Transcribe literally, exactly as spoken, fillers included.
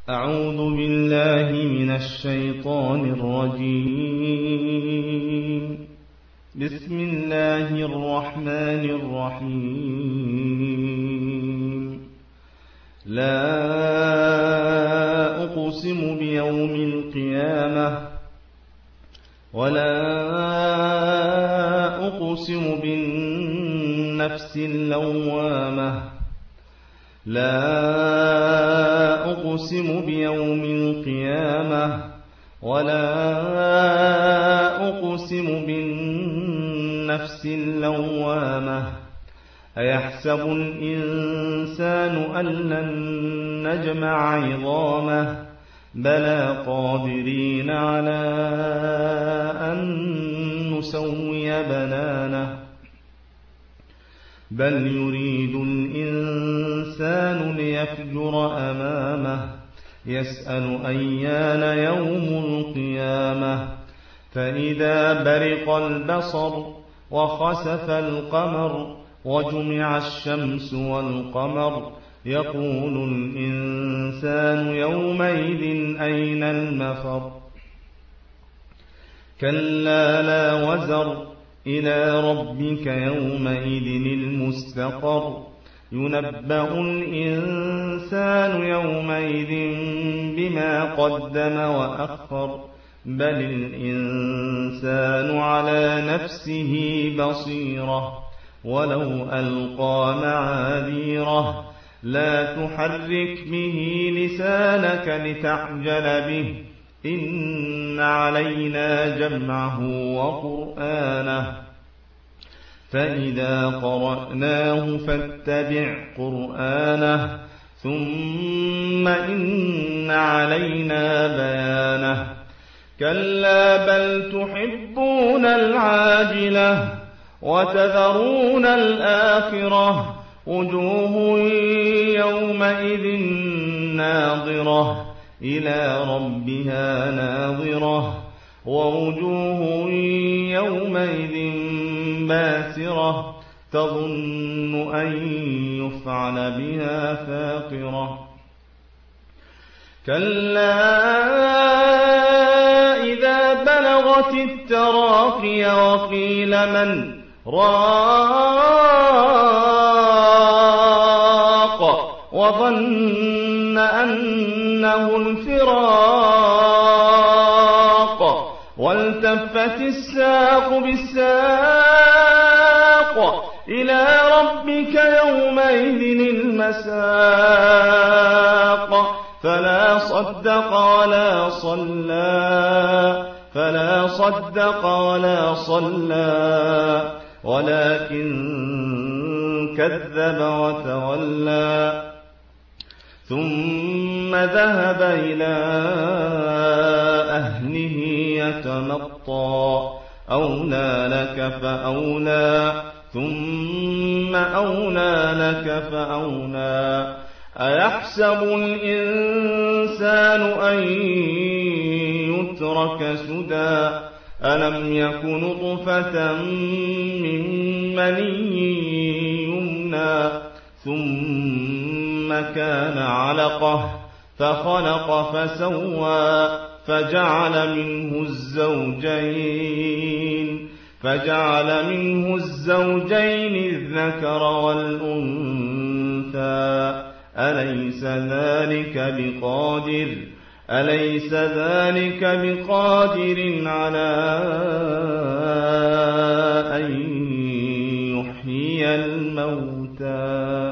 أعوذ بالله من الشيطان الرجيم. بسم الله الرحمن الرحيم. لا أقسم بيوم القيامة ولا أقسم بالنفس اللوامة لا أقسم بيوم القيامة ولا أقسم بالنفس اللوامة أيحسب الإنسان أن لن نجمع عظامه بلى قادرين على أن نسوي بنانه بل يريد الإنسان ليفجر أمامه يسأل أيان يوم القيامة فإذا برق البصر وخسف القمر وجمع الشمس والقمر يقول الإنسان يومئذ أين المفر كلا لا وزر إلى ربك يومئذ المستقر ينبأ الإنسان يومئذ بما قدم وأخر بل الإنسان على نفسه بصيرة ولو ألقى معاذيره لا تحرك به لسانك لتعجل به إن علينا جمعه وقرآنه فإذا قرأناه فاتبع قرآنه ثم إن علينا بيانه كلا بل تحبون العاجلة وتذرون الآخرة وجوه يومئذ ناظرة إلى ربها ناظرة ووجوه يومئذ باسرة تظن أن يفعل بها فاقرة كلا إذا بلغت التراقي وقيل من راق وظن أنه الفراق والتفت الساق بالساق إلى ربك يومئذ المساق فلا صدق ولا صلى فلا صدق ولا صلى ولكن كذب وتولى ثم ذهب إلى أهله يتمطى أولى لك فأولى ثم أولى لك فأولى أيحسب الإنسان أن يترك سدى ألم يك نطفة من مني يمنى ثم كان علقة فخلق فسوى فجعل منه الزوجين فجعل منه الزوجين الذكر والأنثى أليس ذلك بقادر أليس ذلك بقادر على أن يحيي الموتى